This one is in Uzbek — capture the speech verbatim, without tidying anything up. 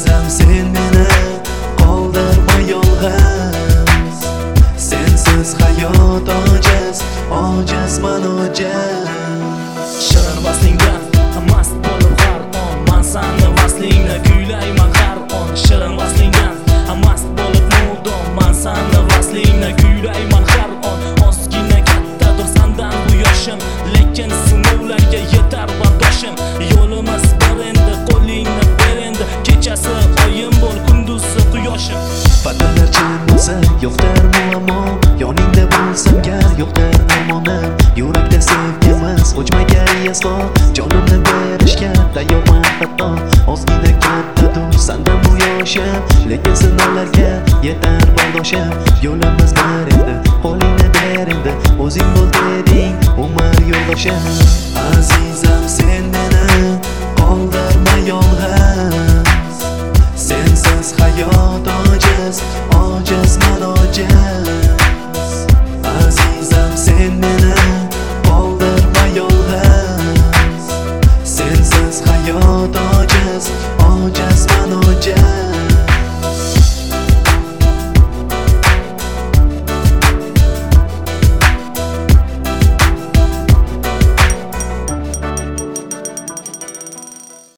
Azizam sen meni qoldirma yolg'iz, sensiz hayot ojiz, ojizman ojiz. Shirin vaslingdan mast bo'lib har on, man sani vaslingni kuylayman har on. Shirin vaslingdan mast bo'lib mudom, man sani vaslingni kuylayman har on. Ozgina kattadir sandan bu yoshim, lekin sinovlarga yetar bardoshim. Yo'limiz bir endi, qo'lingni ber endi, kechasi oyim bo'l, kunduzi quyoshim. Padalar chin bo'lsa yo'qdir muammo, yoningda bo'lsam gar yo'qdir namonim. Yurakda sevgimiz o'chmaydi aslo, jonimni berishga tayyorman hatto. Ozgina kattadir sandan bu yoshim, lekin sinovlarga yetar bardoshim. Yo'limiz bir endi, qo'lingni ber endi, o'zing bo'l deding umr yo'ldoshim. Azizam sen